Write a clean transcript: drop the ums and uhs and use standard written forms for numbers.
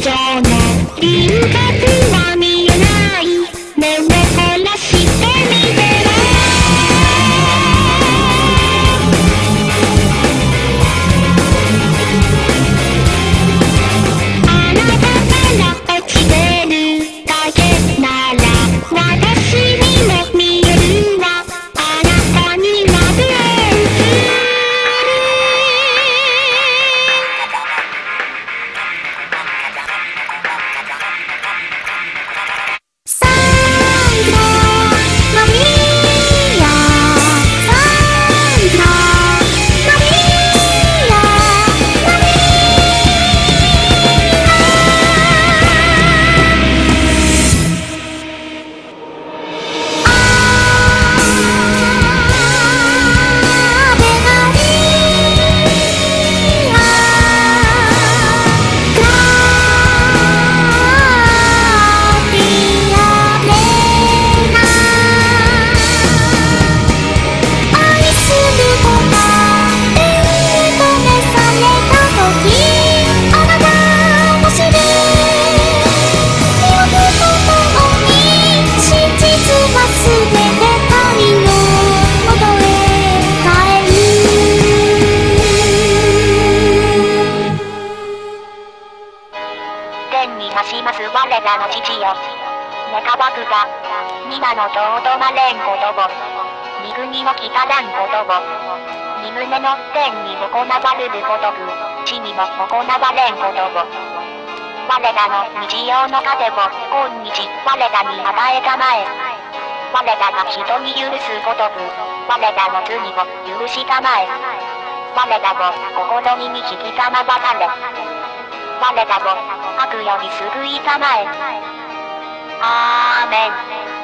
情の輪郭は見えない。目を凝らしてみては。あなたから落ちてる影なら私にも見えるわ。あなたにラブを天に増します我らの父よ。願わくが皆の尊まれんことを、御国の来たらんことを、御胸の天に行われることく、地にも行われんことを。我らの日曜の糧を今日我らに与えたまえ。我らが人に許すことく、我らの罪を許したまえ。我らを心に導きたまばかれ。我らを悪より救いたまえ。アーメン。